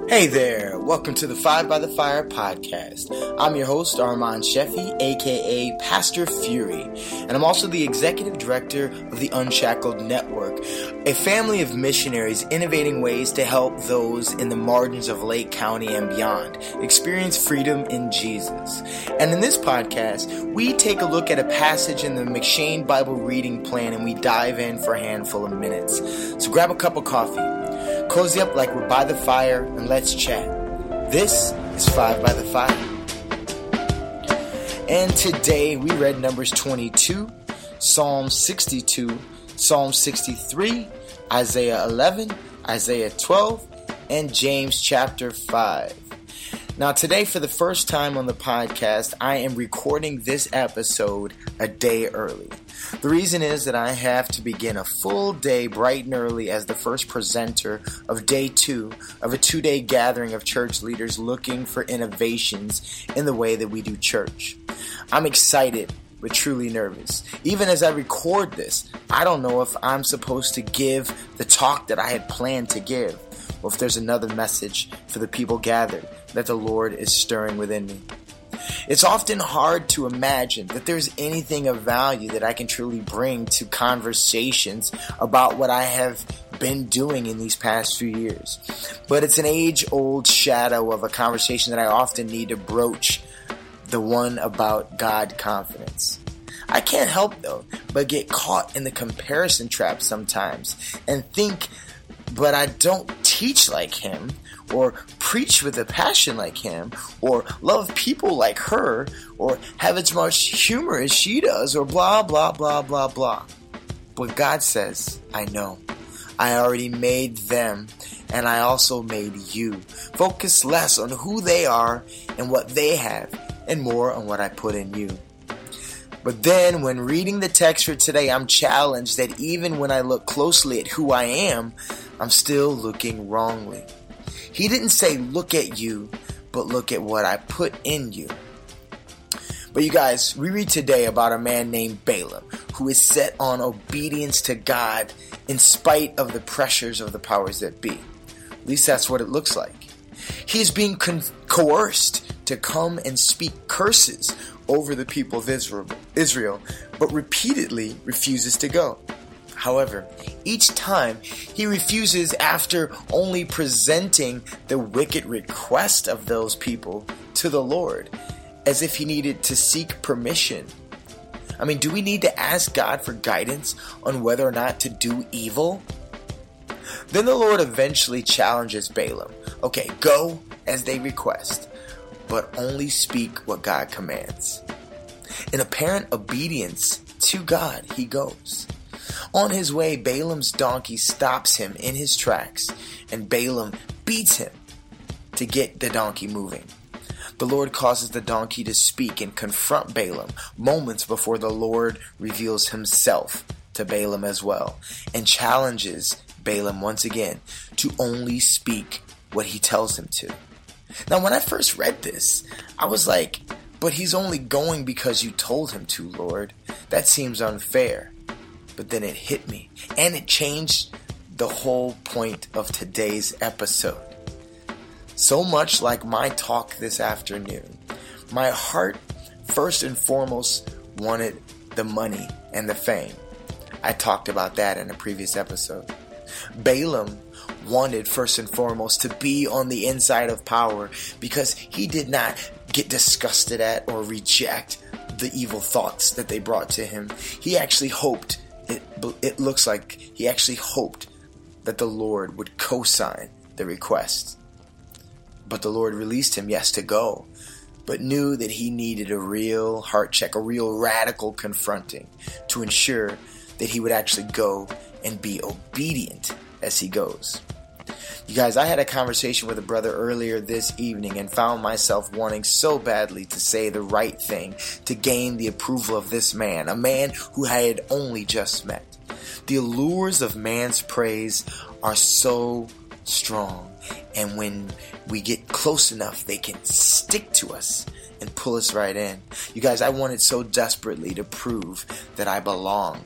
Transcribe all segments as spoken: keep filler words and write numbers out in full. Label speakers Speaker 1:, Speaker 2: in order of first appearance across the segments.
Speaker 1: Hey there, welcome to the Five by the Fire podcast. I'm your host, Armand Sheffy, aka Pastor Fury, and I'm also the executive director of the Unshackled Network, a family of missionaries innovating ways to help those in the margins of Lake County and beyond experience freedom in Jesus. And in this podcast, we take a look at a passage in the M'Cheyne Bible reading plan and we dive in for a handful of minutes. So grab a cup of coffee, cozy up like we're by the fire, and let's chat. This is Five by the Fire. And today we read Numbers twenty-two, Psalm sixty-two, Psalm sixty-three, Isaiah eleven, Isaiah twelve, and James chapter five. Now today, for the first time on the podcast, I am recording this episode a day early. The reason is that I have to begin a full day bright and early as the first presenter of day two of a two-day gathering of church leaders looking for innovations in the way that we do church. I'm excited, but truly nervous. Even as I record this, I don't know if I'm supposed to give the talk that I had planned to give, or if there's another message for the people gathered that the Lord is stirring within me. It's often hard to imagine that there's anything of value that I can truly bring to conversations about what I have been doing in these past few years. But it's an age-old shadow of a conversation that I often need to broach, the one about God confidence. I can't help, though, but get caught in the comparison trap sometimes and think, but I don't teach like him, or preach with a passion like him, or love people like her, or have as much humor as she does, or blah, blah, blah, blah, blah. But God says, I know. I already made them, and I also made you. Focus less on who they are and what they have, and more on what I put in you. But then, when reading the text for today, I'm challenged that even when I look closely at who I am, I'm still looking wrongly. He didn't say, look at you, but look at what I put in you. But you guys, we read today about a man named Balaam, who is set on obedience to God in spite of the pressures of the powers that be. At least that's what it looks like. He is being con- coerced to come and speak curses over the people of Israel, Israel, but repeatedly refuses to go. However, each time he refuses after only presenting the wicked request of those people to the Lord, as if he needed to seek permission. I mean, do we need to ask God for guidance on whether or not to do evil? Then the Lord eventually challenges Balaam. Okay, go as they request, but only speak what God commands. In apparent obedience to God, he goes. On his way, Balaam's donkey stops him in his tracks, and Balaam beats him to get the donkey moving. The Lord causes the donkey to speak and confront Balaam moments before the Lord reveals himself to Balaam as well, and challenges Balaam once again to only speak what he tells him to. Now, when I first read this, I was like, but he's only going because you told him to, Lord. That seems unfair. But then it hit me, and it changed the whole point of today's episode. So much like my talk this afternoon, my heart first and foremost wanted the money and the fame. I talked about that in a previous episode. Balaam wanted first and foremost to be on the inside of power because he did not get disgusted at or reject the evil thoughts that they brought to him. He actually hoped It, it looks like he actually hoped that the Lord would co-sign the request. But the Lord released him, yes, to go, but knew that he needed a real heart check, a real radical confronting to ensure that he would actually go and be obedient as he goes. You guys, I had a conversation with a brother earlier this evening and found myself wanting so badly to say the right thing to gain the approval of this man, a man who I had only just met. The allures of man's praise are so strong, and when we get close enough, they can stick to us and pull us right in. You guys, I wanted so desperately to prove that I belonged.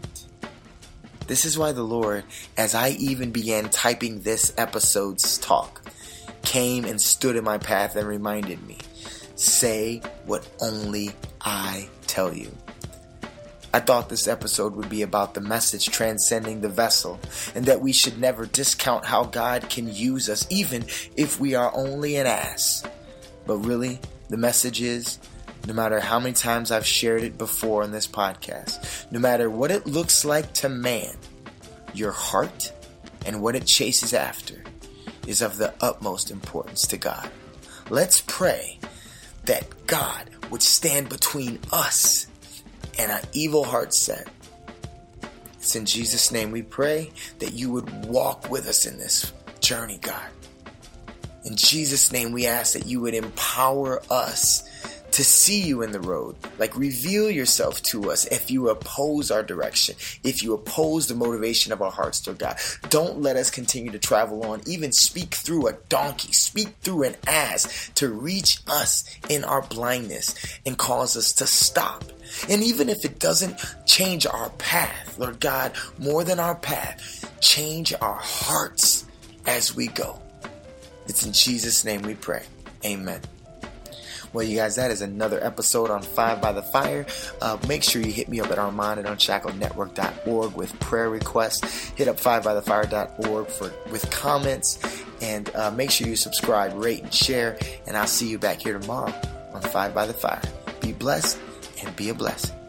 Speaker 1: This is why the Lord, as I even began typing this episode's talk, came and stood in my path and reminded me, say what only I tell you. I thought this episode would be about the message transcending the vessel, and that we should never discount how God can use us, even if we are only an ass. But really, the message is, no matter how many times I've shared it before in this podcast, no matter what it looks like to man, your heart and what it chases after is of the utmost importance to God. Let's pray that God would stand between us and an evil heart set. It's in Jesus' name we pray that you would walk with us in this journey, God. In Jesus' name we ask that you would empower us to see you in the road. Like, reveal yourself to us if you oppose our direction, if you oppose the motivation of our hearts, dear God. Don't let us continue to travel on, even speak through a donkey, speak through an ass to reach us in our blindness and cause us to stop. And even if it doesn't change our path, Lord God, more than our path, change our hearts as we go. It's in Jesus' name we pray. Amen. Well, you guys, that is another episode on Five by the Fire. Uh, make sure you hit me up at armand at unshackled network dot org with prayer requests. Hit up five by the fire dot org for with comments. And uh, make sure you subscribe, rate, and share. And I'll see you back here tomorrow on Five by the Fire. Be blessed and be a blessing.